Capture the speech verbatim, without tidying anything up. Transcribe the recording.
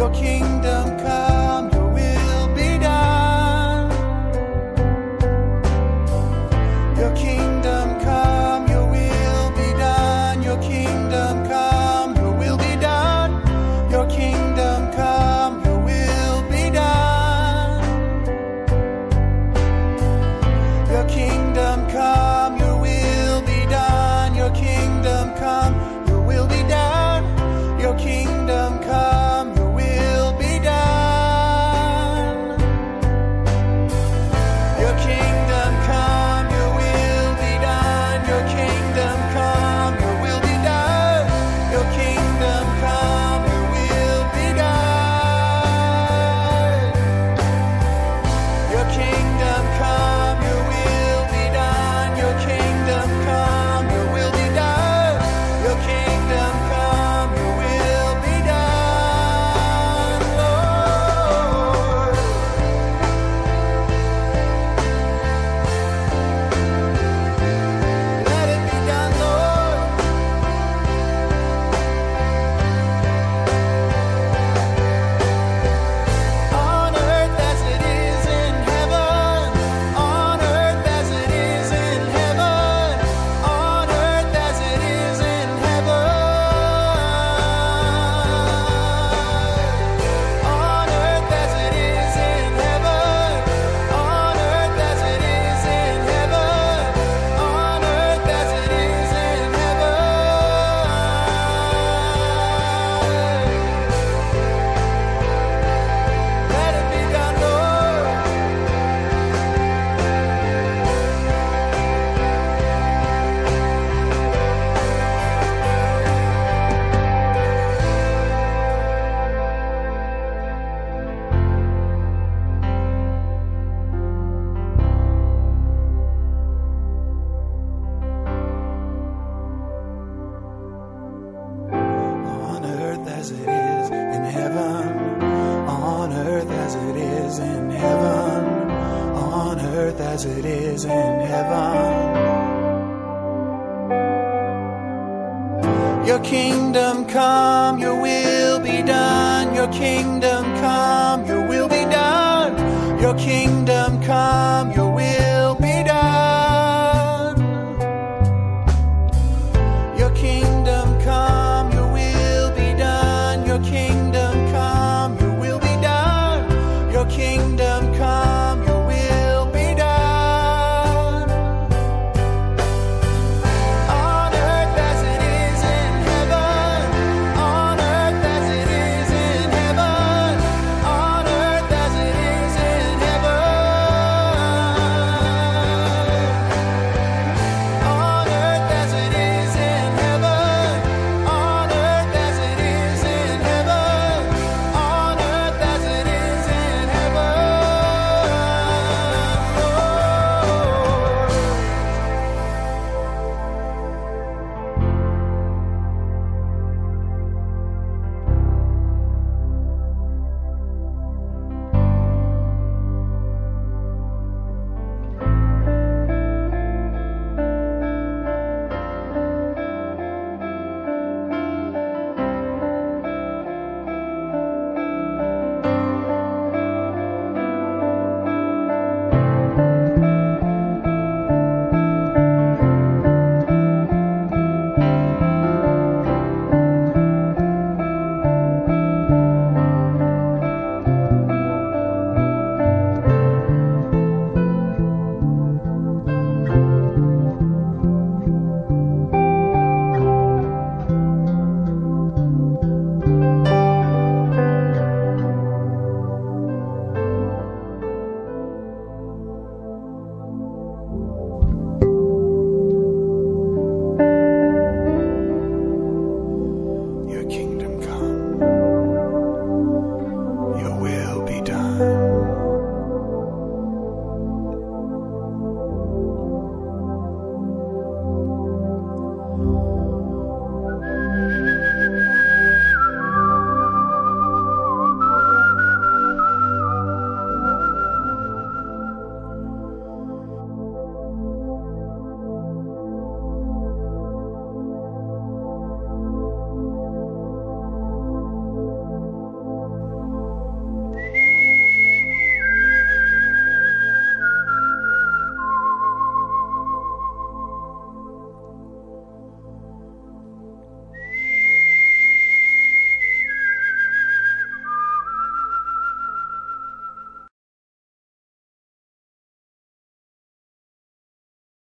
Your kingdom come, your will be done. Your kingdom come, your will be done. Your kingdom come, your will be done. Your kingdom come, your will be done. Your kingdom come, your will be done. Your kingdom come, your will be done. Your kingdom come, your will be done. Your kingdom come, your will be done. Your kingdom come, your will be done. Your kingdom come, your will be done. Your kingdom come, your will be done. Your kingdom come, your will be done. Your kingdom come, your will be done, Lord. Let it be done, Lord. On earth as it is in heaven. On earth as it is in heaven. On earth as it is in heaven. On earth as it is in heaven. On earth as it is in heaven. On earth as it is in heaven. Let it be done, Lord. On earth as it is in heaven. On earth as it is in heaven. On earth as it is in heaven. Your kingdom come, your will be done. Your kingdom come, your will be done. Your kingdom